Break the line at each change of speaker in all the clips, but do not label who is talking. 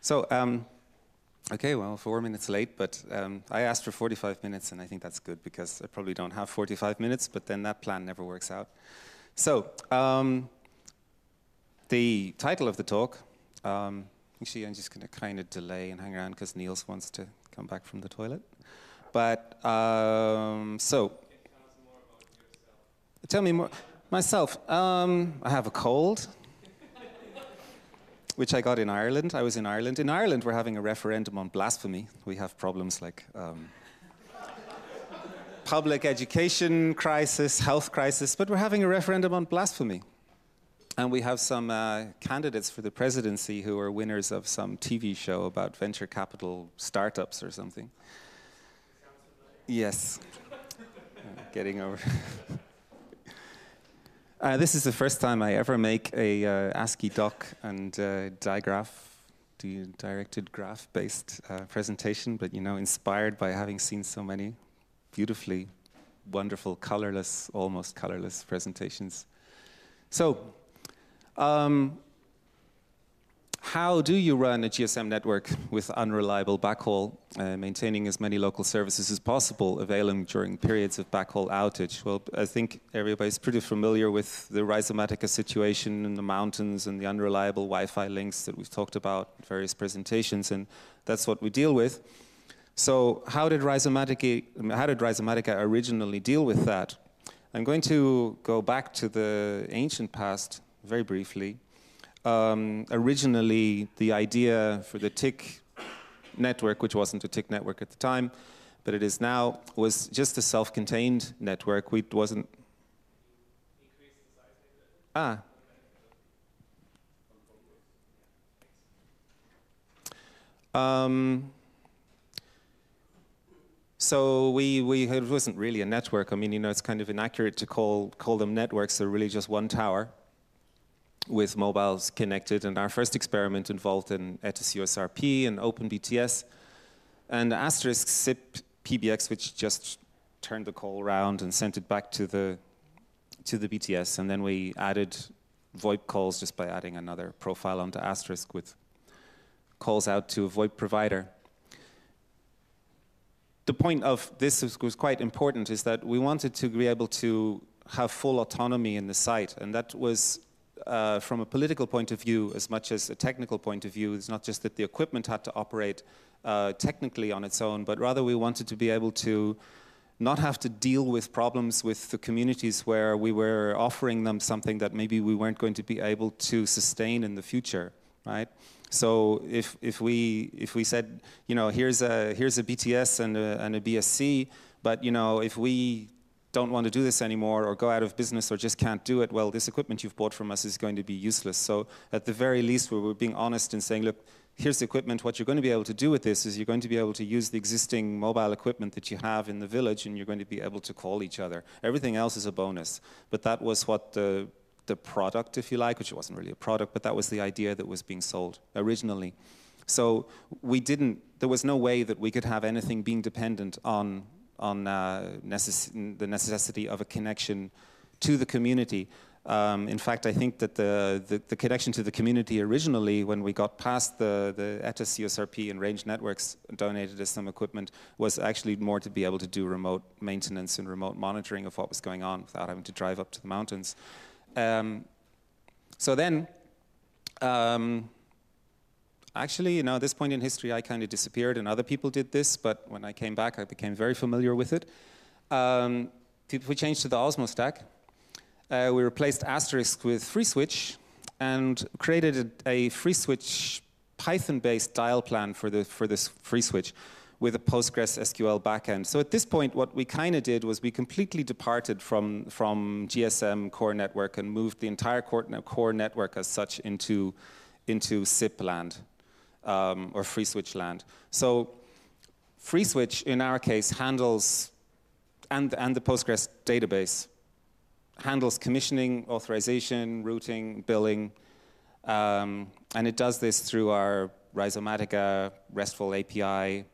So, okay, well, 4 minutes late, but I asked for 45 minutes, and I think that's good because I probably don't have 45 minutes, but then that plan never works out. So, the title of the talk, actually, I'm just going to kind of delay and hang around because Niels wants to come back from the toilet. But, tell me more. Myself, I have a cold, which I got in Ireland. I was in Ireland. In Ireland, we're having a referendum on blasphemy. We have problems like public education crisis, health crisis, but we're having a referendum on blasphemy. And we have some candidates for the presidency who are winners of some TV show about venture capital startups or something. Yes. Getting over. This is the first time I ever make a ASCII doc and directed graph-based presentation, but inspired by having seen so many beautifully wonderful, colorless, almost colorless presentations. So, how do you run a GSM network with unreliable backhaul, maintaining as many local services as possible, availing during periods of backhaul outage? Well, I think everybody's pretty familiar with the Rhizomatica situation in the mountains and the unreliable Wi-Fi links that we've talked about in various presentations, and that's what we deal with. So how did Rhizomatica originally deal with that? I'm going to go back to the ancient past very briefly. Originally, the idea for the TIC network, which wasn't a TIC network at the time, but it is now, was just a self-contained network. We wasn't. So it wasn't really a network. I mean, it's kind of inaccurate to call them networks. They're really just one tower with mobiles connected, and our first experiment involved an ETIS USRP and OpenBTS, and asterisk SIP PBX, which just turned the call around and sent it back to the BTS, and then we added VoIP calls just by adding another profile onto asterisk with calls out to a VoIP provider. The point of this was quite important, is that we wanted to be able to have full autonomy in the site, and that was from a political point of view as much as a technical point of view. It's not just that the equipment had to operate technically on its own, but rather we wanted to be able to not have to deal with problems with the communities where we were offering them something that maybe we weren't going to be able to sustain in the future, right? So if we said, here's a BTS and a BSC, but if we don't want to do this anymore or go out of business or just can't do it, well, this equipment you've bought from us is going to be useless. So at the very least, we were being honest and saying, look, here's the equipment. What you're going to be able to do with this is you're going to be able to use the existing mobile equipment that you have in the village, and you're going to be able to call each other. Everything else is a bonus. But that was what the product, if you like, which wasn't really a product, but that was the idea that was being sold originally. So there was no way that we could have anything being dependent on the necessity of a connection to the community. In fact, I think that the connection to the community originally, when we got past the ETIS USRP and Range Networks donated us some equipment, was actually more to be able to do remote maintenance and remote monitoring of what was going on without having to drive up to the mountains. So then, actually, at this point in history, I kind of disappeared and other people did this, but when I came back, I became very familiar with it. We changed to the Osmo stack. We replaced asterisk with FreeSwitch and created a FreeSwitch Python-based dial plan for this FreeSwitch with a Postgres SQL backend. So at this point, what we kind of did was we completely departed from GSM core network and moved the entire core network as such into SIP land. Or FreeSwitch land. So FreeSwitch, in our case, handles, and the Postgres database, handles commissioning, authorization, routing, billing, and it does this through our Rhizomatica RESTful API.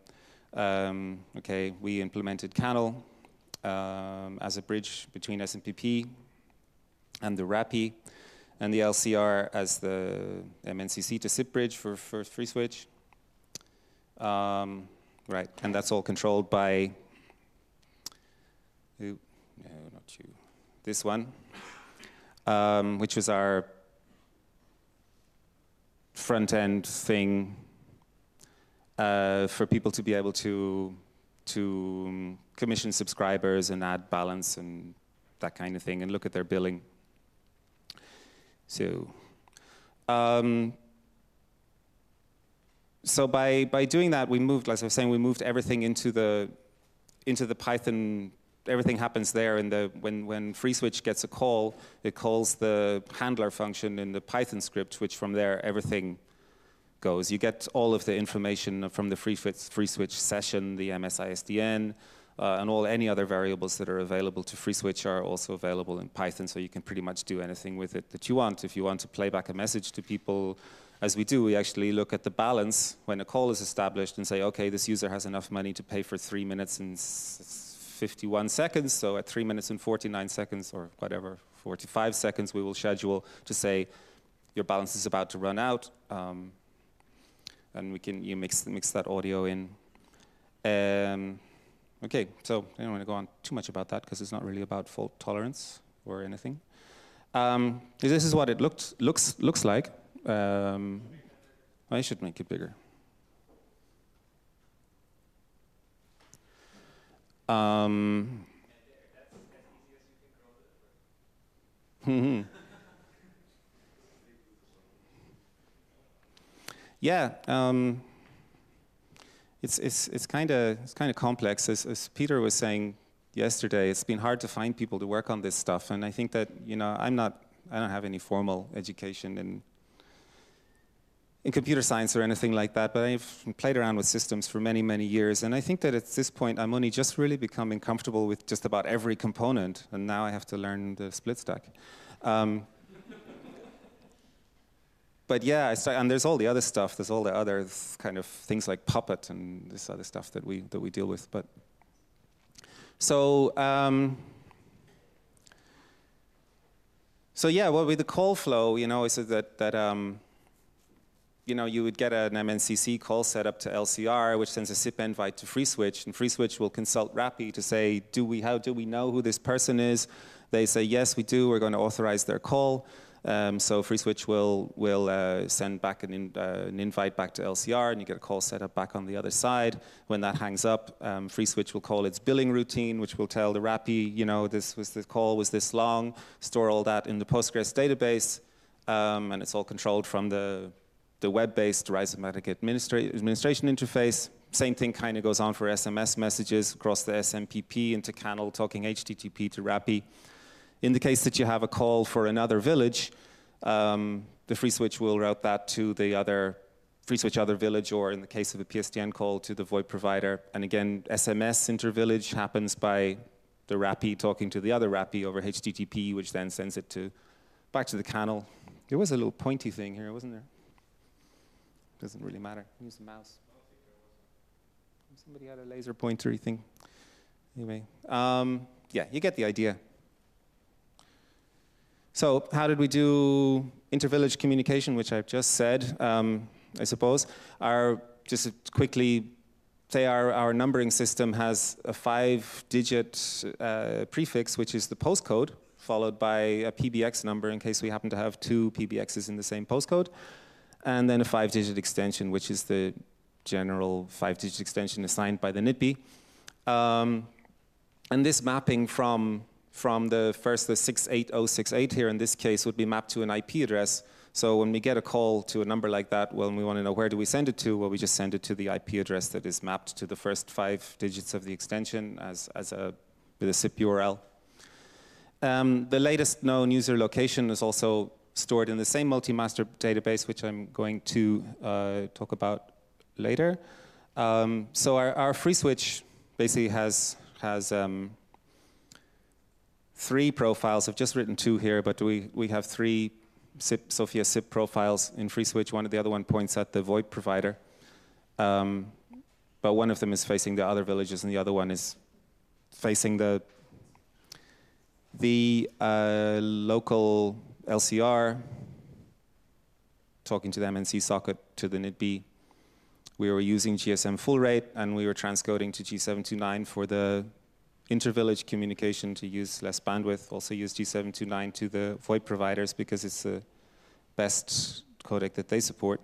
We implemented Canal as a bridge between SMPP and the RAPI, and the LCR as the MNCC to SIP bridge for FreeSwitch. Right, and that's all controlled by, no, not you, this one, which was our front-end thing for people to be able to commission subscribers and add balance and that kind of thing and look at their billing. So, so by doing that, we moved, like I was saying, we moved everything into the Python. Everything happens there. When FreeSwitch gets a call, it calls the handler function in the Python script, which from there everything goes. You get all of the information from the FreeSwitch session, the MSISDN, and any other variables that are available to FreeSwitch are also available in Python, so you can pretty much do anything with it that you want. If you want to play back a message to people, as we do, we actually look at the balance when a call is established and say, okay, this user has enough money to pay for 3 minutes and 51 seconds, so at 3 minutes and 49 seconds, or whatever, 45 seconds, we will schedule to say, your balance is about to run out, and you mix that audio in. Okay, so I don't want to go on too much about that because it's not really about fault tolerance or anything. This is what it looks like. I should make it bigger. Yeah, it's kind of complex. As Peter was saying yesterday, it's been hard to find people to work on this stuff, and I think that I don't have any formal education in computer science or anything like that, but I've played around with systems for many, many years, and I think that at this point I'm only just really becoming comfortable with just about every component, and now I have to learn the split stack. But yeah, and there's all the other stuff. There's all the other kind of things like Puppet and this other stuff that we deal with. But so yeah, well, with the call flow, is that you would get an MNCC call set up to LCR, which sends a SIP invite to FreeSwitch, and FreeSwitch will consult RAPI to say, how do we know who this person is? They say, yes, we do. We're going to authorize their call. So FreeSwitch will send back an invite back to LCR, and you get a call set up back on the other side. When that hangs up, FreeSwitch will call its billing routine, which will tell the RAPI, the call was this long, store all that in the Postgres database, and it's all controlled from the web-based Rhizomatic administration interface. Same thing kind of goes on for SMS messages across the SMPP into Canal, talking HTTP to RAPI. In the case that you have a call for another village, the FreeSwitch will route that to the other FreeSwitch other village, or in the case of a PSTN call, to the VoIP provider. And again, SMS intervillage happens by the RAPI talking to the other RAPI over HTTP, which then sends it back to the Canal. There was a little pointy thing here, wasn't there? Doesn't really matter. Use the mouse. Somebody had a laser pointery thing. Anyway, yeah, you get the idea. So how did we do intervillage communication, which I've just said, I suppose. Just to quickly say, our numbering system has a 5-digit prefix, which is the postcode, followed by a PBX number in case we happen to have 2 PBXs in the same postcode, and then a 5-digit extension, which is the general 5-digit extension assigned by the NITB. And this mapping from the 68068 here in this case would be mapped to an IP address. So when we get a call to a number like that, well, we want to know where do we send it to? Well, we just send it to the IP address that is mapped to the first 5 digits of the extension with a SIP URL. The latest known user location is also stored in the same multi-master database, which I'm going to talk about later. So our FreeSwitch basically has 3 profiles. I've just written 2 here, but we have 3 Sophia SIP profiles in FreeSwitch. The other one points at the VoIP provider. But one of them is facing the other villages, and the other one is facing the local LCR, talking to the MNC socket to the NITB, we were using GSM full rate, and we were transcoding to G729 for the inter-village communication to use less bandwidth. Also use G729 to the VoIP providers because it's the best codec that they support.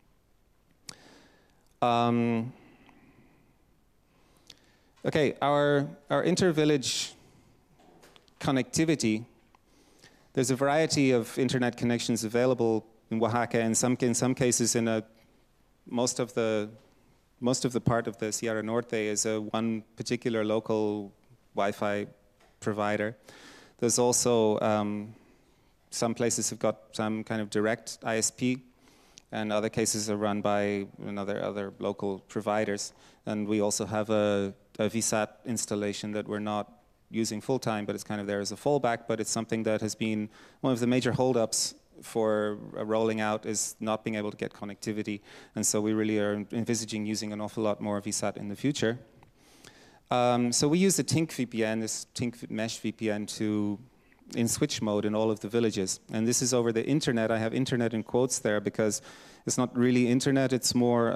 Okay, our inter-village connectivity, there's a variety of internet connections available in Oaxaca. In some cases, most of the part of the Sierra Norte is one particular local Wi-Fi provider. There's also some places have got some kind of direct ISP, and other cases are run by other local providers. And we also have a VSAT installation that we're not using full time, but it's kind of there as a fallback. But it's something that has been one of the major holdups for rolling out, is not being able to get connectivity. And so we really are envisaging using an awful lot more VSAT in the future. So we use the Tink VPN, this Tink Mesh VPN, in switch mode in all of the villages. And this is over the internet. I have internet in quotes there because it's not really internet, it's more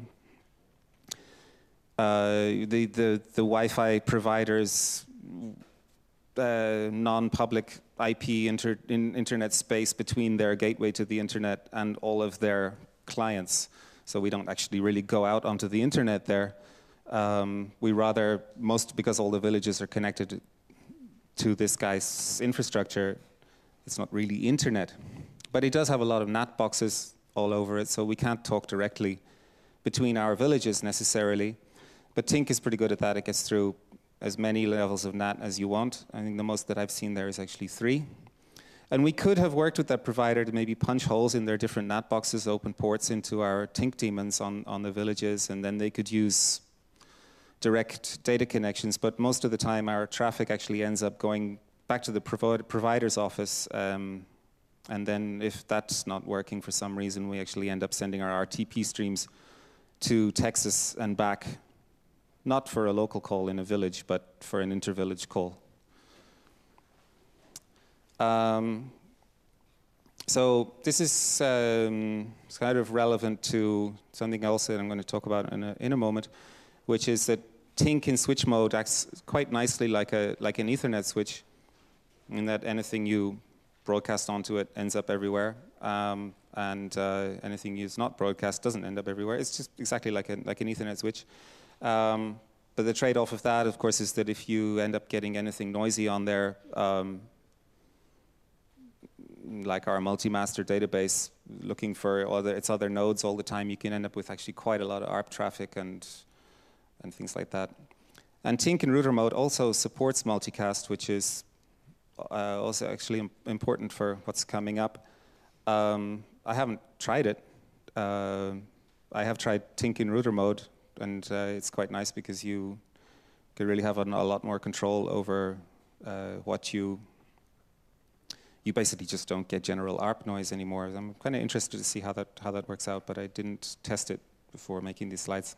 the Wi-Fi providers' non-public IP internet space between their gateway to the internet and all of their clients. So we don't actually really go out onto the internet there. We rather, because all the villages are connected to this guy's infrastructure, it's not really internet. But it does have a lot of NAT boxes all over it, so we can't talk directly between our villages necessarily. But Tink is pretty good at that. It gets through as many levels of NAT as you want. I think the most that I've seen there is actually 3. And we could have worked with that provider to maybe punch holes in their different NAT boxes, open ports into our Tink daemons on the villages, and then they could use direct data connections. But most of the time, our traffic actually ends up going back to the provider's office. And then if that's not working for some reason, we actually end up sending our RTP streams to Texas and back, not for a local call in a village, but for an inter-village call. So this is kind of relevant to something else that I'm going to talk about in a moment, which is that Tink in switch mode acts quite nicely like an Ethernet switch, in that anything you broadcast onto it ends up everywhere, and anything is not broadcast doesn't end up everywhere. It's just exactly like an Ethernet switch. But the trade-off of that, of course, is that if you end up getting anything noisy on there, like our multi-master database, looking for its other nodes all the time, you can end up with actually quite a lot of ARP traffic and things like that. And Tink in router mode also supports multicast, which is also actually important for what's coming up. I haven't tried it. I have tried Tink in router mode, and it's quite nice because you can really have a lot more control over what you basically just don't get general ARP noise anymore. I'm kind of interested to see how that works out, but I didn't test it before making these slides.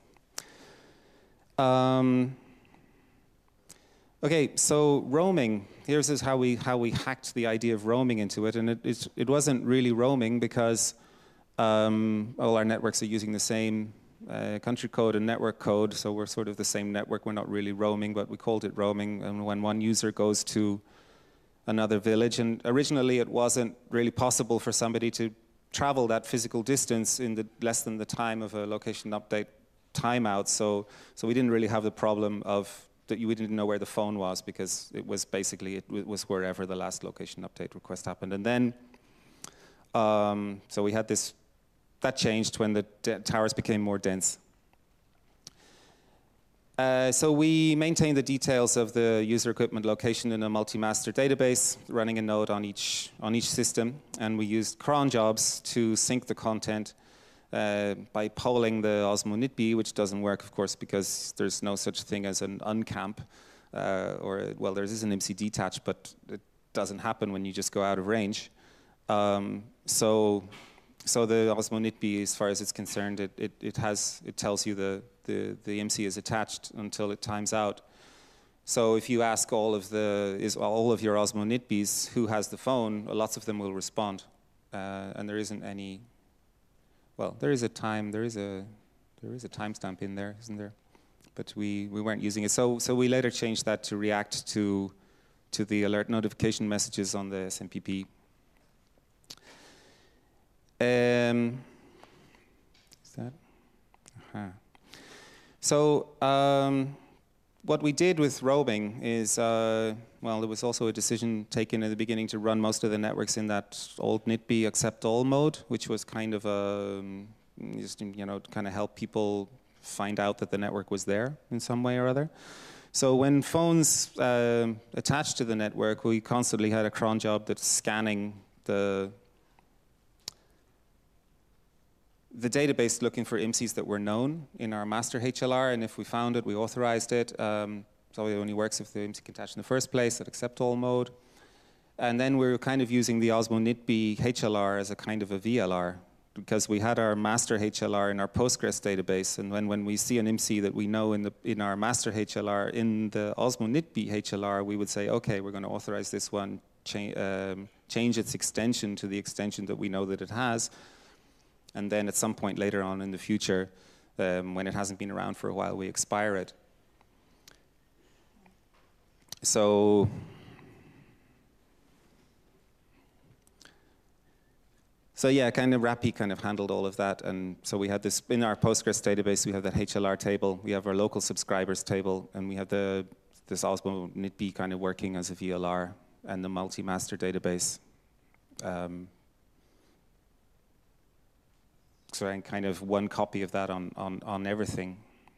Okay, so roaming. Here's how we hacked the idea of roaming into it, and it wasn't really roaming because all our networks are using the same country code and network code, so we're sort of the same network. We're not really roaming, but we called it roaming. And when one user goes to another village, and originally it wasn't really possible for somebody to travel that physical distance in less than the time of a location update timeout. So we didn't really have the problem of that we didn't know where the phone was, because it was basically it was wherever the last location update request happened. And then so we had this. That changed when the towers became more dense. So we maintain the details of the user equipment location in a multi-master database, running a node on each system, and we used cron jobs to sync the content by polling the Osmo NITB, which doesn't work, of course, because there's no such thing as an uncamp, well, there is an MC detach, but it doesn't happen when you just go out of range. So the Osmo NITB, as far as it's concerned, it tells you the MC is attached until it times out. So if you ask all of your Osmo NITBs who has the phone, lots of them will respond, and there isn't any. Well, there is a There is a timestamp in there, isn't there? But we weren't using it. So we later changed that to react to the alert notification messages on the SMPP. Is that? So what we did with roaming is, well, there was also a decision taken at the beginning to run most of the networks in that old NITB accept all mode, which was kind of just, to kind of help people find out that the network was there in some way or other. So when phones attached to the network, we constantly had a cron job that's scanning the database looking for IMSIs that were known in our master HLR, and if we found it, we authorized it. So it only works if the IMSI can attach in the first place at accept all mode. And then we were kind of using the Osmo NITB HLR as a kind of a VLR, because we had our master HLR in our Postgres database, and when we see an IMSI that we know in our master HLR in the Osmo NITB HLR, we would say, okay, we're going to authorize this one, change its extension to the extension that we know that it has, and then at some point later on in the future, when it hasn't been around for a while, we expire it. So yeah, kind of RAPI kind of handled all of that, and so we had this in our Postgres database. We have that HLR table, we have our local subscribers table, and we have this Osmo NITB kind of working as a VLR and the multi-master database. So I'm kind of one copy of that on everything.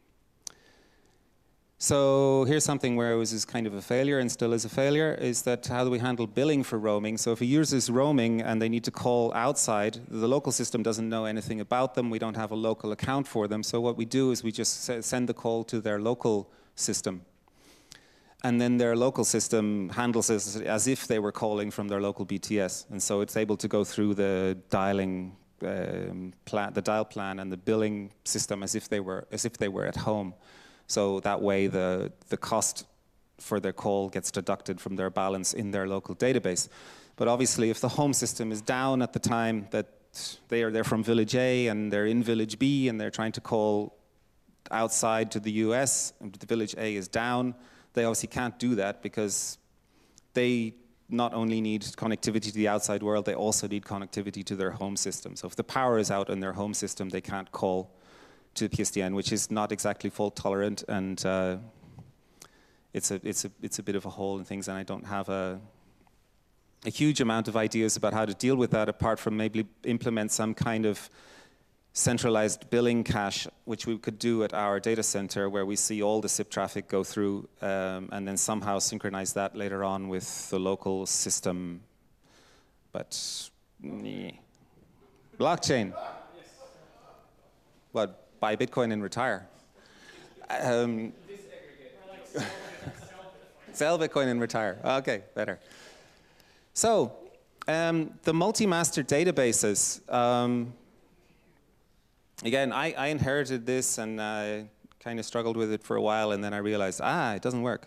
So here's something where it was kind of a failure and still is a failure, is that how do we handle billing for roaming? So if a user is roaming and they need to call outside, the local system doesn't know anything about them. We don't have a local account for them. So what we do is we just send the call to their local system. And then their local system handles it as if they were calling from their local BTS. And so it's able to go through the dialing the dial plan and the billing system as if they were at home. So that way the cost for their call gets deducted from their balance in their local database. But obviously if the home system is down at the time that they're from village A and they're in village B and they're trying to call outside to the US and the village A is down, they obviously can't do that because they not only need connectivity to the outside world, they also need connectivity to their home system. So if the power is out in their home system, they can't call to PSTN, which is not exactly fault tolerant, and it's a bit of a hole in things, and I don't have a huge amount of ideas about how to deal with that, apart from maybe implement some kind of centralized billing cache, which we could do at our data center, where we see all the SIP traffic go through, and then somehow synchronize that later on with the local system. But blockchain. What? Buy Bitcoin and retire. Sell Bitcoin and retire. Okay, better. So the multi-master databases. Again, I inherited this and I kind of struggled with it for a while, and then I realized, it doesn't work.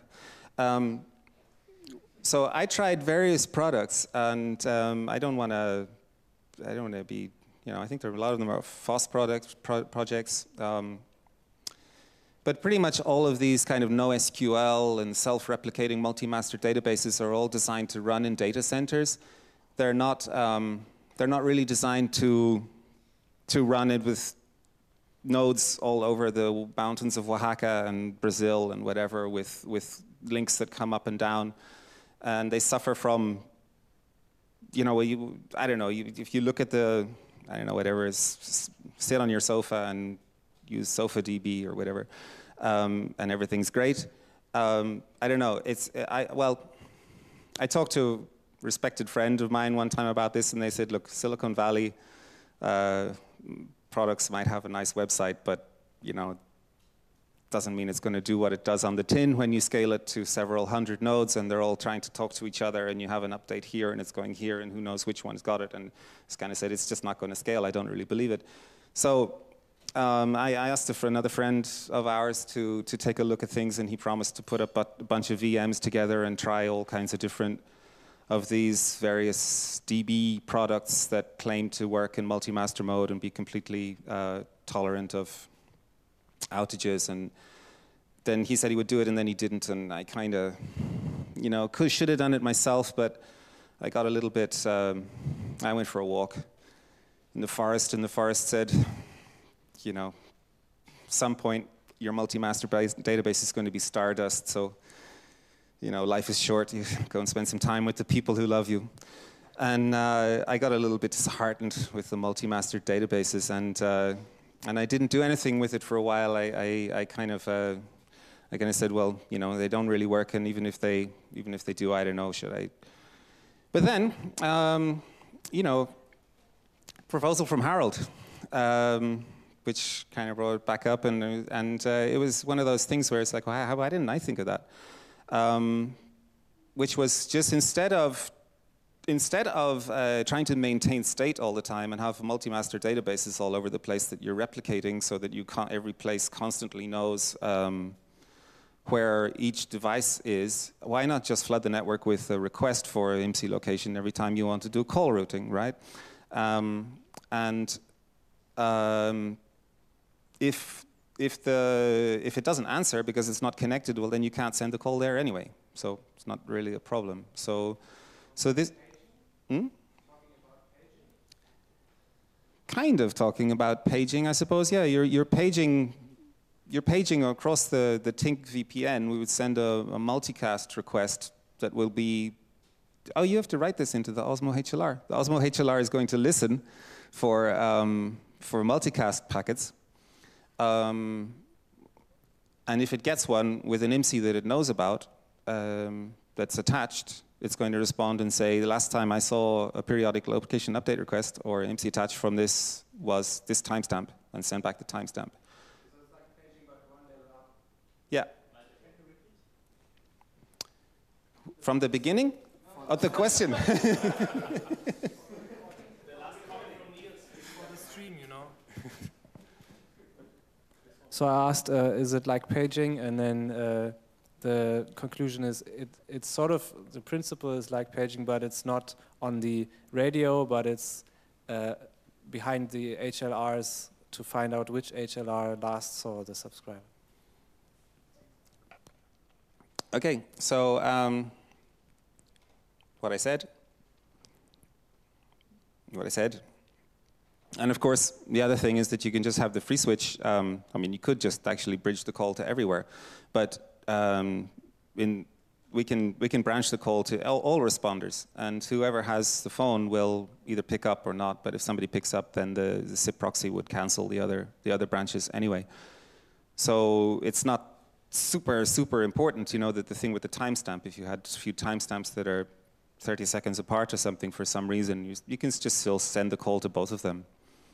So I tried various products, and I don't want to be, I think a lot of them are FOSS projects. But pretty much all of these kind of NoSQL and self-replicating multi-master databases are all designed to run in data centers. They're not really designed to run it with nodes all over the mountains of Oaxaca and Brazil and whatever, with links that come up and down, and they suffer from, I don't know, if you look at whatever is, sit on your sofa and use SofaDB or whatever, and everything's great. I don't know. I talked to a respected friend of mine one time about this, and they said, look, Silicon Valley products might have a nice website, but doesn't mean it's going to do what it does on the tin when you scale it to several hundred nodes and they're all trying to talk to each other, and you have an update here and it's going here and who knows which one's got it, and it's kind of said it's just not going to scale. I don't really believe it. So I asked for another friend of ours to take a look at things, and he promised to put a bunch of VMs together and try all kinds of different of these various DB products that claim to work in multi-master mode and be completely tolerant of outages, and then he said he would do it, and then he didn't, and I kind of, you know, should have done it myself, but I got a little bit, I went for a walk in the forest, and the forest said, you know, some point your multi-master database is going to be stardust, so, you know, life is short, you go and spend some time with the people who love you. And I got a little bit disheartened with the multi-master databases, and I didn't do anything with it for a while. I kind of said, well, you know, they don't really work, and even if they do, I don't know, should I? But then, you know, proposal from Harold, which kind of brought it back up, and it was one of those things where it's like, well, why didn't I think of that? Which was just instead of trying to maintain state all the time and have multi-master databases all over the place that you're replicating so that every place constantly knows where each device is, why not just flood the network with a request for an IMSI location every time you want to do call routing, right? If it doesn't answer because it's not connected, well, then you can't send the call there anyway. So it's not really a problem. So this. Kind of talking about paging, I suppose. Yeah, you're paging across the Tink VPN. We would send a multicast request that will be. Oh, you have to write this into the Osmo HLR. The Osmo HLR is going to listen for multicast packets, and if it gets one with an IMSI that it knows about that's attached, it's going to respond and say, the last time I saw a periodic location update request or IMSI attached from this was this timestamp, and send back the timestamp. So it's like paging but one level up? Yeah. From the beginning of the question?
The last comment from Niels before the stream, you know. So I asked, is it like paging? And then the conclusion is it's sort of, the principle is like paging, but it's not on the radio, but it's behind the HLRs to find out which HLR last saw the subscriber.
Okay, so what I said, and of course the other thing is that you can just have the free switch. I mean, you could just actually bridge the call to everywhere, but we can branch the call to all responders, and whoever has the phone will either pick up or not. But if somebody picks up, then the SIP proxy would cancel the other branches anyway. So it's not super important, you know, that the thing with the timestamp. If you had a few timestamps that are 30 seconds apart or something for some reason, you can just still send the call to both of them.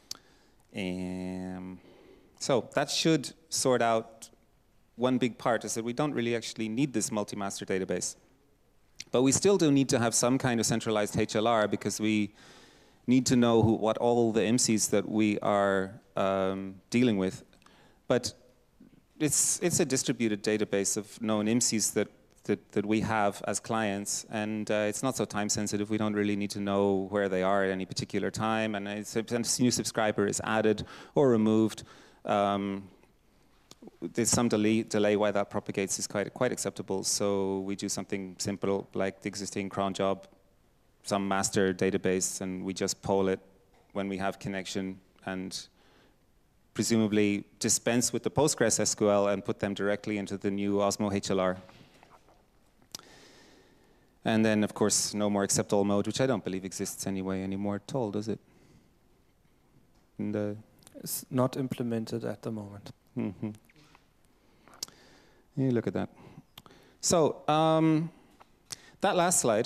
So that should sort out one big part, is that we don't really actually need this multi-master database. But we still do need to have some kind of centralized HLR, because we need to know what all the IMSIs that we are dealing with. But it's a distributed database of known IMSIs that we have as clients, and it's not so time sensitive. We don't really need to know where they are at any particular time, and if a new subscriber is added or removed, there's some delay while that propagates is quite acceptable. So we do something simple like the existing cron job, some master database, and we just poll it when we have connection, and presumably dispense with the Postgres SQL and put them directly into the new Osmo HLR. And then, of course, no more accept all mode, which I don't believe exists anymore at all, does it?
It's not implemented at the moment.
Mm-hmm. Yeah, look at that. So that last slide,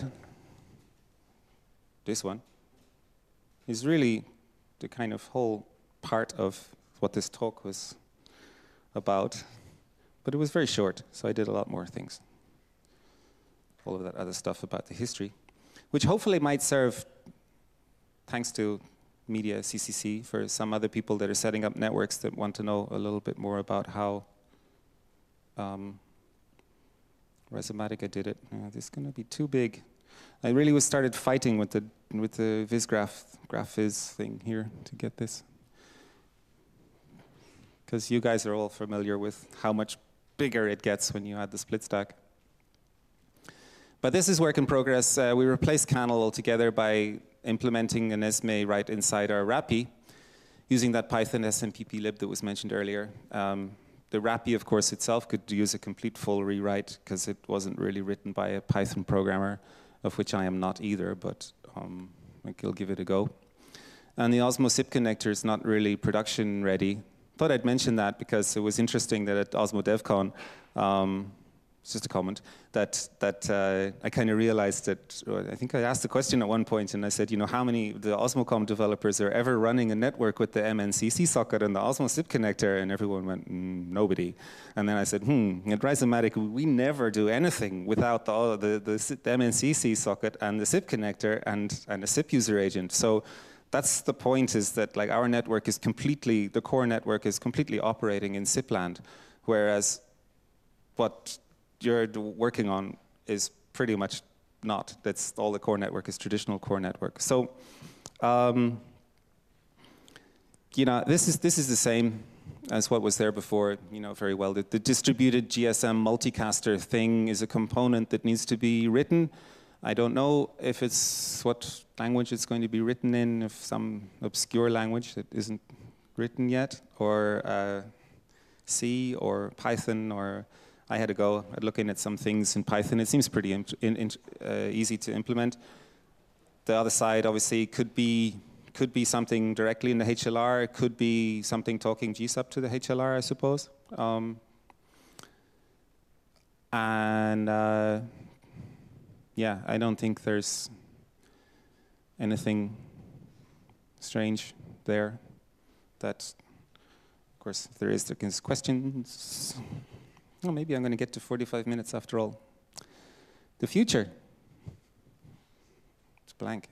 this one, is really the kind of whole part of what this talk was about. But it was very short, so I did a lot more things. All of that other stuff about the history, which hopefully might serve, thanks to Media CCC, for some other people that are setting up networks that want to know a little bit more about how Rhizomatica did it. This is going to be too big. I really started fighting with the GraphViz thing here to get this. because you guys are all familiar with how much bigger it gets when you add the split stack. But this is work in progress. We replaced Canal altogether by implementing an Esme right inside our RAPI, using that Python SMPP lib that was mentioned earlier. The RAPI, of course, itself could use a complete full rewrite because it wasn't really written by a Python programmer, of which I am not either, but I think I'll give it a go. And the Osmo SIP connector is not really production ready. Thought I'd mention that because it was interesting that at Osmo DevCon, it's just a comment, that I kind of realized that, I think I asked the question at one point and I said, you know, how many of the Osmocom developers are ever running a network with the MNCC socket and the Osmo SIP connector? And everyone went, nobody. And then I said, at Rhizomatic, we never do anything without the MNCC socket and the SIP connector and a SIP user agent. So that's the point, is that like our network is completely, the core network is completely operating in SIP land, whereas what you're working on is pretty much not. That's all the core network is traditional core network. So, you know, this is the same as what was there before, you know, very well. The distributed GSM multicaster thing is a component that needs to be written. I don't know if it's what language it's going to be written in, if some obscure language that isn't written yet, or C or Python, or I had a go at looking at some things in Python. It seems pretty easy to implement. The other side, obviously, could be something directly in the HLR. It could be something talking GSUB to the HLR, I suppose. Yeah, I don't think there's anything strange there. That, of course, if there is, there's questions. Well, maybe I'm going to get to 45 minutes after all. The future. It's blank.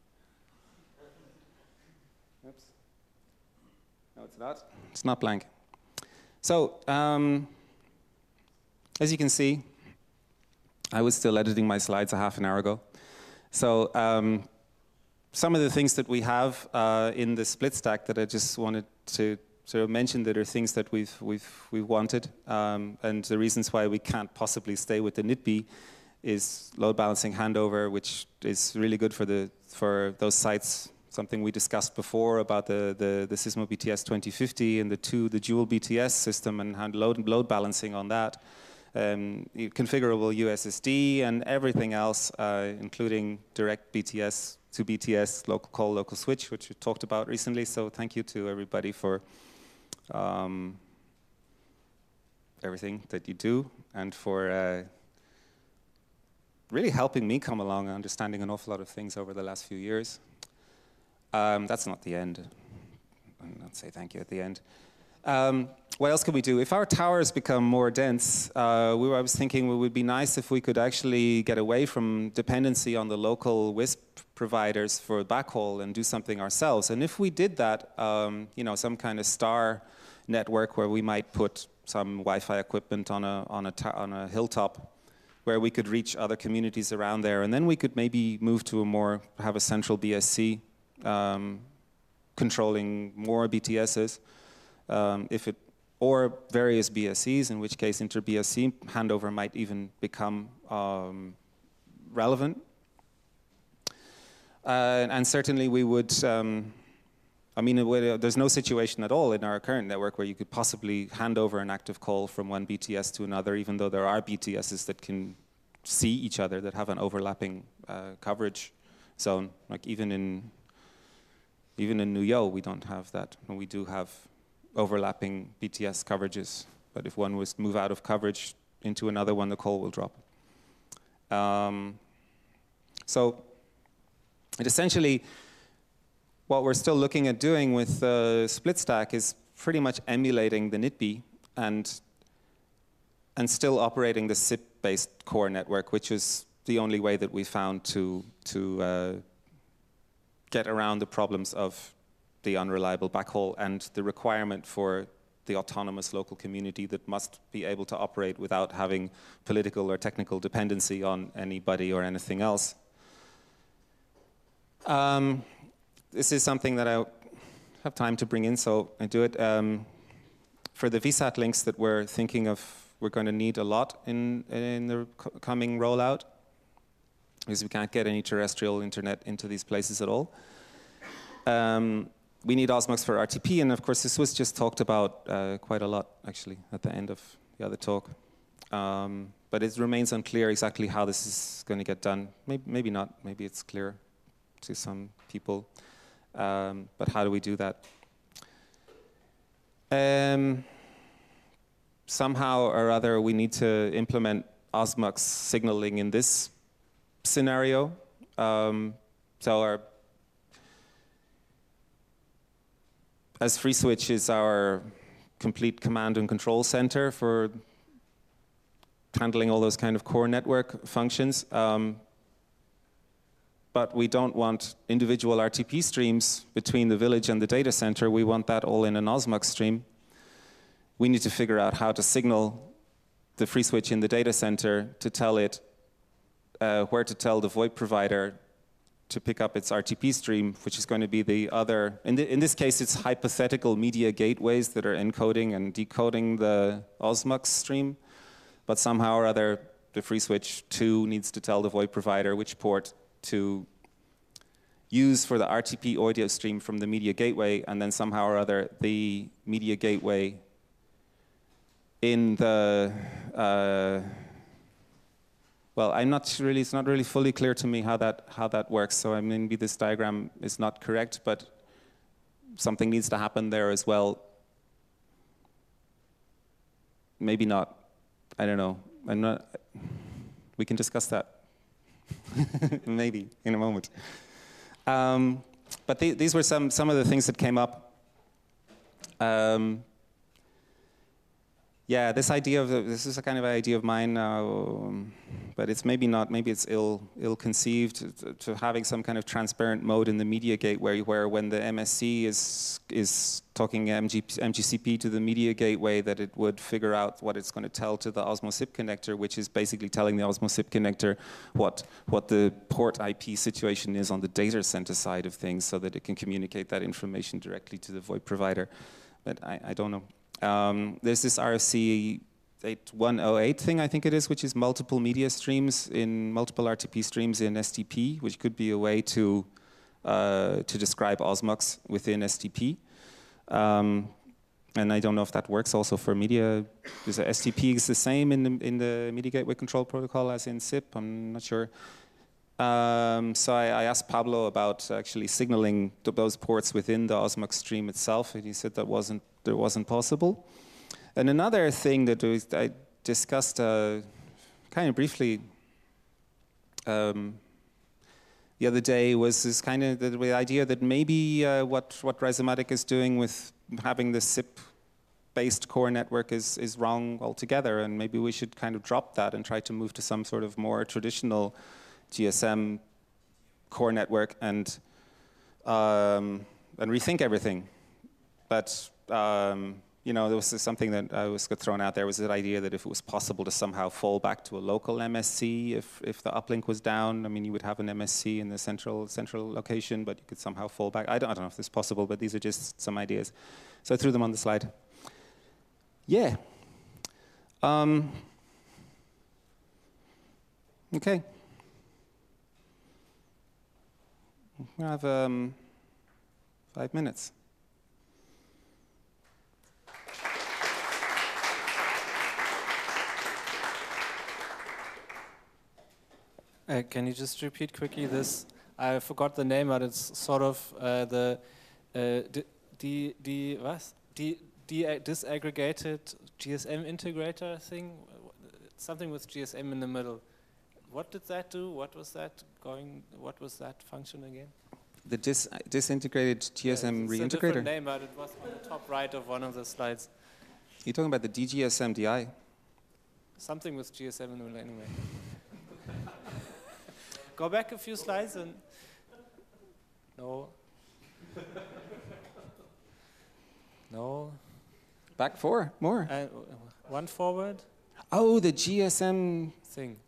Oops. No, it's not. It's not blank. So, as you can see, I was still editing my slides a half an hour ago. So, some of the things that we have in the split stack that I just wanted to sort of mention that are things that we've wanted, and the reasons why we can't possibly stay with the NITB is load balancing handover, which is really good for those sites. Something we discussed before about the Sysmo BTS 2050 and the dual BTS system and load balancing on that. Configurable USSD and everything else, including direct BTS to BTS, local call, local switch, which we talked about recently. So thank you to everybody for everything that you do and for really helping me come along and understanding an awful lot of things over the last few years. That's not the end. I'll not say thank you at the end. What else can we do? If our towers become more dense, I was thinking it would be nice if we could actually get away from dependency on the local WISP providers for backhaul and do something ourselves. And if we did that, you know, some kind of star network where we might put some Wi-Fi equipment on a hilltop where we could reach other communities around there, and then we could maybe move to have a central BSC controlling more BTSs, or various BSCs, in which case inter-BSC handover might even become relevant. And certainly we would, I mean, there's no situation at all in our current network where you could possibly hand over an active call from one BTS to another, even though there are BTSs that can see each other, that have an overlapping coverage zone. Like even in New Yo, we don't have that. We do have overlapping BTS coverages, but if one was to move out of coverage into another one, the call will drop. So it essentially, what we're still looking at doing with split stack is pretty much emulating the NITB and still operating the SIP-based core network, which is the only way that we found to get around the problems of the unreliable backhaul and the requirement for the autonomous local community that must be able to operate without having political or technical dependency on anybody or anything else. This is something that I have time to bring in, so I do it. for the VSAT links that we're thinking of, we're going to need a lot in the coming rollout, because we can't get any terrestrial internet into these places at all. We need Osmux for RTP, and of course this was just talked about quite a lot, actually, at the end of the other talk. But it remains unclear exactly how this is going to get done. Maybe not, maybe it's clear to some people. But how do we do that? Somehow or other, we need to implement Osmux signaling in this scenario. As FreeSwitch is our complete command and control center for handling all those kind of core network functions, but we don't want individual RTP streams between the village and the data center. We want that all in an Osmux stream. We need to figure out how to signal the FreeSwitch in the data center to tell it where to tell the VoIP provider to pick up its RTP stream, which is going to be the other, in this case it's hypothetical media gateways that are encoding and decoding the Osmux stream, but somehow or other the FreeSwitch 2 needs to tell the VoIP provider which port to use for the RTP audio stream from the media gateway, and then somehow or other the media gateway in the, well, it's not really fully clear to me how that works, so I mean, maybe this diagram is not correct, but something needs to happen there as well. Maybe not, I don't know, we can discuss that. Maybe in a moment. But these were some of the things that came up. Yeah, this is a kind of idea of mine, but it's maybe not. Maybe it's ill-conceived to having some kind of transparent mode in the media gateway, where when the MSC is talking MGCP to the media gateway, that it would figure out what it's going to tell to the Osmo SIP connector, which is basically telling the Osmo SIP connector what the port IP situation is on the data center side of things, so that it can communicate that information directly to the VoIP provider. But I don't know. There's this RFC 8108 thing, I think it is, which is multiple media streams in multiple RTP streams in STP, which could be a way to describe Osmux within STP. And I don't know if that works also for media. Is STP is the same in the media gateway control protocol as in SIP? I'm not sure. So I asked Pablo about actually signaling those ports within the Osmux stream itself, and he said that wasn't possible. And another thing that I discussed kind of briefly the other day was this kind of the idea that maybe what Rhizomatic is doing with having the SIP-based core network is wrong altogether, and maybe we should kind of drop that and try to move to some sort of more traditional GSM core network and rethink everything. But you know, there was something that was thrown out there, was that idea that if it was possible to somehow fall back to a local MSC if the uplink was down. I mean, you would have an MSC in the central location, but you could somehow fall back. I don't know if this is possible, but these are just some ideas. So I threw them on the slide. Yeah. Okay. We have 5 minutes.
Can you just repeat quickly this? I forgot the name, but it's sort of the disaggregated GSM integrator thing. Something with GSM in the middle. What did that do? What was that function again?
The disintegrated GSM reintegrator.
It's a different name, but it was on the top right of one of the slides.
You're talking about the DGSM DI?
Something with GSM in the middle, anyway. Go back a few slides and... No. No.
Back 4, more.
One forward.
Oh, the GSM
thing.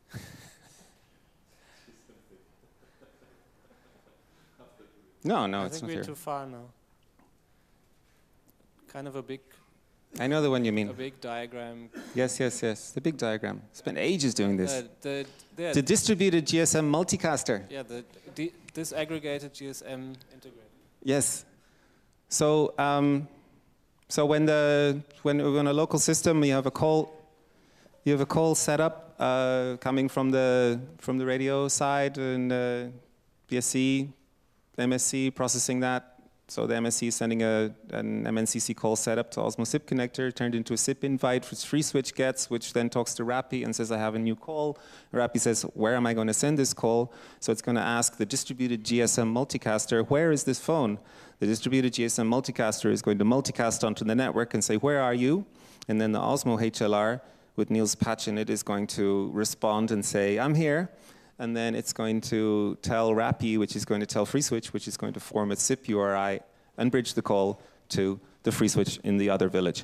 No, it's not
I think we're
here.
too far now. Kind of a big
I know the one you mean.
A big diagram.
Yes, yes, yes. The big diagram. Spent ages doing this.
The
The distributed GSM multicaster.
yeah, the disaggregated GSM integrator.
Yes. So, so when a local system you have a call set up coming from the radio side and BSC, MSC processing that. So the MSC is sending an MNCC call setup to Osmo SIP connector, turned into a SIP invite, which FreeSwitch gets, which then talks to RAPI and says, I have a new call. RAPI says, where am I going to send this call? So it's going to ask the distributed GSM multicaster, where is this phone? The distributed GSM multicaster is going to multicast onto the network and say, where are you? And then the Osmo HLR with Niels patch in it is going to respond and say, I'm here. And then it's going to tell RAPI, which is going to tell FreeSwitch, which is going to form a SIP URI and bridge the call to the FreeSwitch in the other village.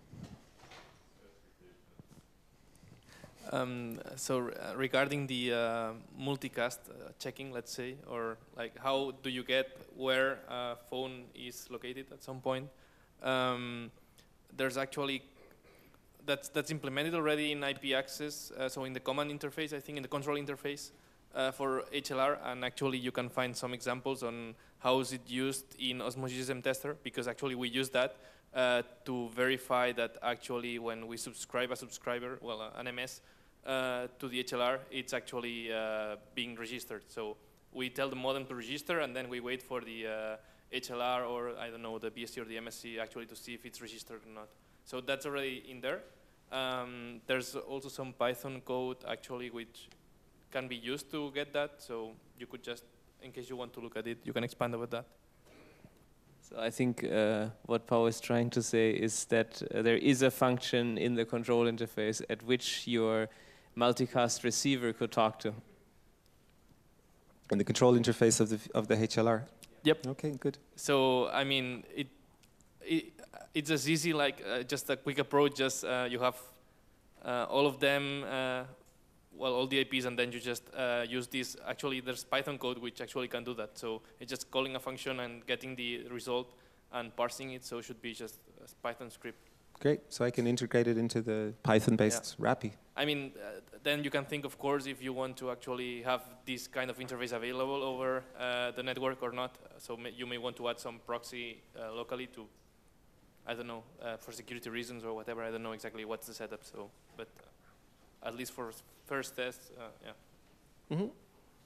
Regarding the multicast checking, let's say, or like how do you get where a phone is located at some point? There's actually that's implemented already in IP access, so in the command interface, I think in the control interface for HLR, and actually you can find some examples on how is it used in Osmo GSM Tester, because actually we use that to verify that actually when we subscribe a subscriber, well, an MS, to the HLR, it's actually being registered. So we tell the modem to register, and then we wait for the HLR or, I don't know, the BSC or the MSC actually to see if it's registered or not. So that's already in there. There's also some Python code actually which can be used to get that. So you could just, in case you want to look at it, you can expand about that.
So I think what Pau is trying to say is that there is a function in the control interface at which your multicast receiver could talk to.
And the control interface of the HLR?
Yep.
Okay, good.
So, I mean, it's as easy like just a quick approach, just you have all of them, well, all the IPs, and then you just use this. Actually, there's Python code which actually can do that. So it's just calling a function and getting the result and parsing it. So it should be just a Python script.
Great. So I can integrate it into the Python-based RAPI.
I mean, then you can think, of course, if you want to actually have this kind of interface available over the network or not. So you may want to add some proxy locally to, I don't know, for security reasons or whatever. I don't know exactly what's the setup. So, but at least for first tests, yeah.
Mm-hmm.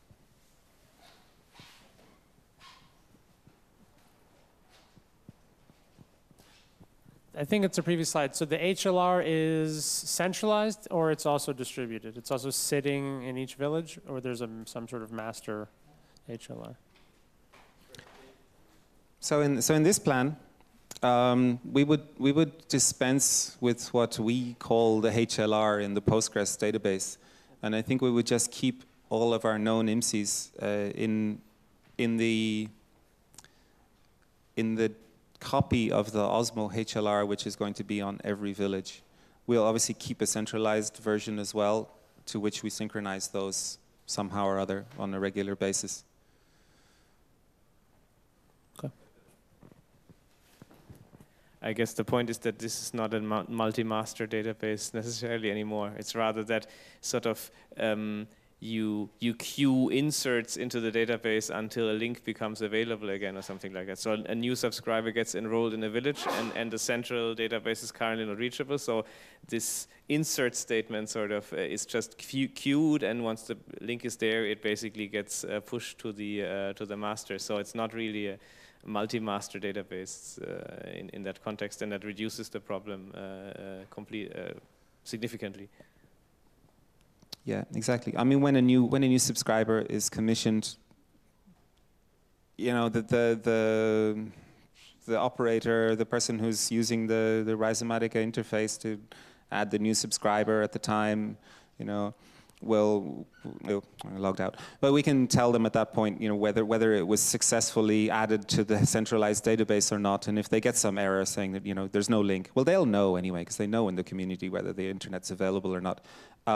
I think it's a previous slide. So the HLR is centralized, or it's also distributed? It's also sitting in each village, or there's some sort of master HLR?
So in this plan, we would dispense with what we call the HLR in the Postgres database, and I think we would just keep all of our known IMSIs in the copy of the Osmo HLR, which is going to be on every village. We'll obviously keep a centralized version as well, to which we synchronize those somehow or other on a regular basis.
Okay. I guess the point is that this is not a multi-master database necessarily anymore. It's rather that sort of you queue inserts into the database until a link becomes available again or something like that. So a new subscriber gets enrolled in a village and the central database is currently not reachable. So this insert statement sort of is just queued, and once the link is there, it basically gets pushed to the master. So it's not really a multi-master database in that context, and that reduces the problem significantly.
Yeah, exactly. I mean, when a new subscriber is commissioned, you know, the operator, the person who's using the Rhizomatica interface to add the new subscriber at the time, you know, I logged out. But we can tell them at that point, you know, whether it was successfully added to the centralized database or not. And if they get some error saying that, you know, there's no link, well, they'll know anyway, because they know in the community whether the internet's available or not.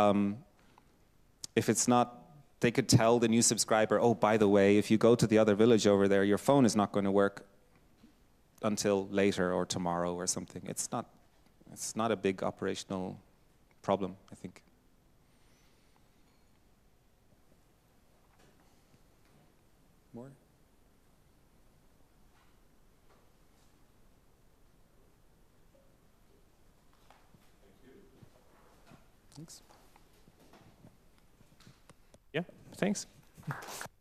If it's not, they could tell the new subscriber, oh, by the way, if you go to the other village over there, your phone is not going to work until later or tomorrow or something. It's not It's not a big operational problem, I think. More? Thanks.
Yeah, thanks.